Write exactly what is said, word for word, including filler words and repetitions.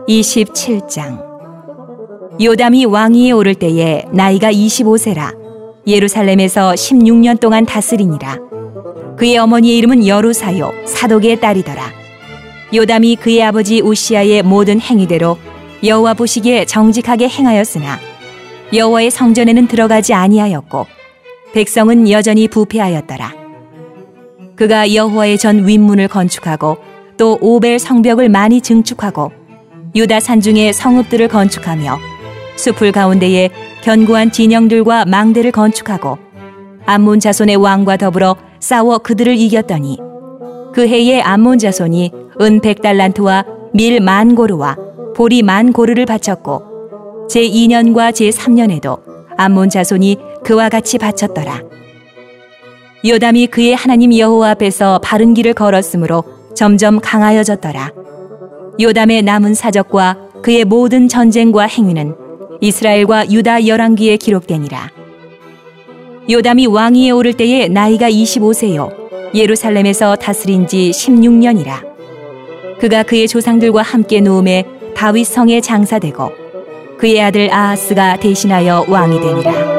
이십칠 장. 요담이 왕위에 오를 때에 나이가 이십오 세라 예루살렘에서 십육 년 동안 다스리니라. 그의 어머니의 이름은 여루사요 사독의 딸이더라. 요담이 그의 아버지 우시아의 모든 행위대로 여호와 보시기에 정직하게 행하였으나 여호와의 성전에는 들어가지 아니하였고 백성은 여전히 부패하였더라. 그가 여호와의 전 윗문을 건축하고 또 오벨 성벽을 많이 증축하고 유다 산중에 성읍들을 건축하며 숲을 가운데에 견고한 진영들과 망대를 건축하고 암몬 자손의 왕과 더불어 싸워 그들을 이겼더니 그 해에 암몬 자손이 은 백 달란트와 밀 만 고르와 보리 만 고르를 바쳤고 제이 년과 제삼 년에도 암몬 자손이 그와 같이 바쳤더라. 요담이 그의 하나님 여호와 앞에서 바른 길을 걸었으므로 점점 강하여졌더라. 요담의 남은 사적과 그의 모든 전쟁과 행위는 이스라엘과 유다 열왕기에 기록되니라. 요담이 왕위에 오를 때에 나이가 이십오 세요 예루살렘에서 다스린 지 십육 년이라. 그가 그의 조상들과 함께 누움에 다윗 성에 장사되고 그의 아들 아하스가 대신하여 왕이 되니라.